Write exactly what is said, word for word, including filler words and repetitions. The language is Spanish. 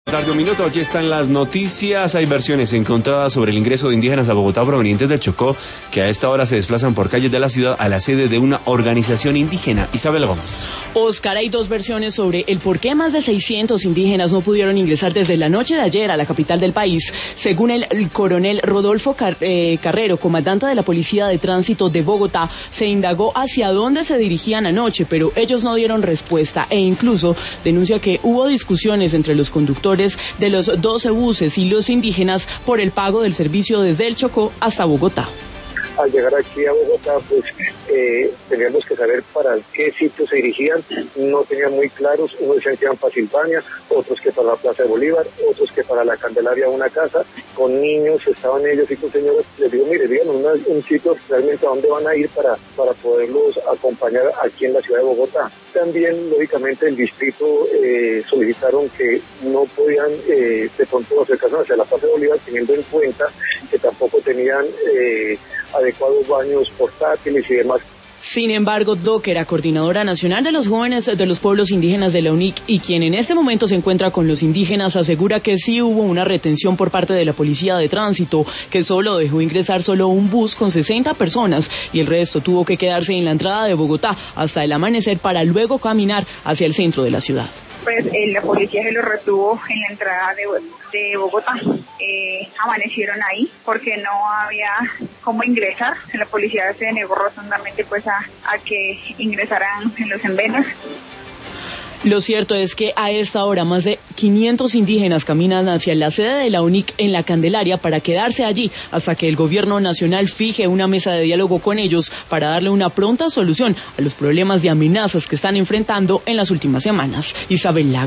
Tarde un minuto, aquí están las noticias. Hay versiones encontradas sobre el ingreso de indígenas a Bogotá provenientes del Chocó, que a esta hora se desplazan por calles de la ciudad a la sede de una organización indígena. Isabel Gómez. Oscar, hay dos versiones sobre el por qué más de seiscientos indígenas no pudieron ingresar desde la noche de ayer a la capital del país. Según el, el coronel Rodolfo Car eh, Carrero, comandante de la Policía de Tránsito de Bogotá, se indagó hacia dónde se dirigían anoche, pero ellos no dieron respuesta e incluso denuncia que hubo discusiones entre los conductores de los doce buses y los indígenas por el pago del servicio desde el Chocó hasta Bogotá. Al llegar aquí a Bogotá, pues eh, teníamos que saber para qué sitio se dirigían, no tenían muy claros, unos decían que iban para Silvania, otros que para la Plaza de Bolívar, otros que para la Candelaria, una casa, con niños estaban ellos y con señores, les digo, mire, díganos una, un sitio realmente a dónde van a ir para, para poderlos acompañar aquí en la ciudad de Bogotá. También, lógicamente, el distrito eh, solicitaron que no podían eh, de pronto acercarse hacia la Plaza de Bolívar, teniendo en cuenta que tampoco tenían eh, adecuados baños portátiles y demás. Sin embargo, Dockera, coordinadora nacional de los jóvenes de los pueblos indígenas de la U N I C y quien en este momento se encuentra con los indígenas, asegura que sí hubo una retención por parte de la Policía de Tránsito, que solo dejó ingresar solo un bus con sesenta personas y el resto tuvo que quedarse en la entrada de Bogotá hasta el amanecer para luego caminar hacia el centro de la ciudad. Pues eh, la policía se lo retuvo en la entrada de, de Bogotá. Eh, amanecieron ahí porque no había cómo ingresar. La policía se negó rotundamente pues a, a que ingresaran en los envenos. Lo cierto es que a esta hora más de quinientos indígenas caminan hacia la sede de la U N I C en la Candelaria para quedarse allí hasta que el gobierno nacional fije una mesa de diálogo con ellos para darle una pronta solución a los problemas de amenazas que están enfrentando en las últimas semanas. Isabel Lago.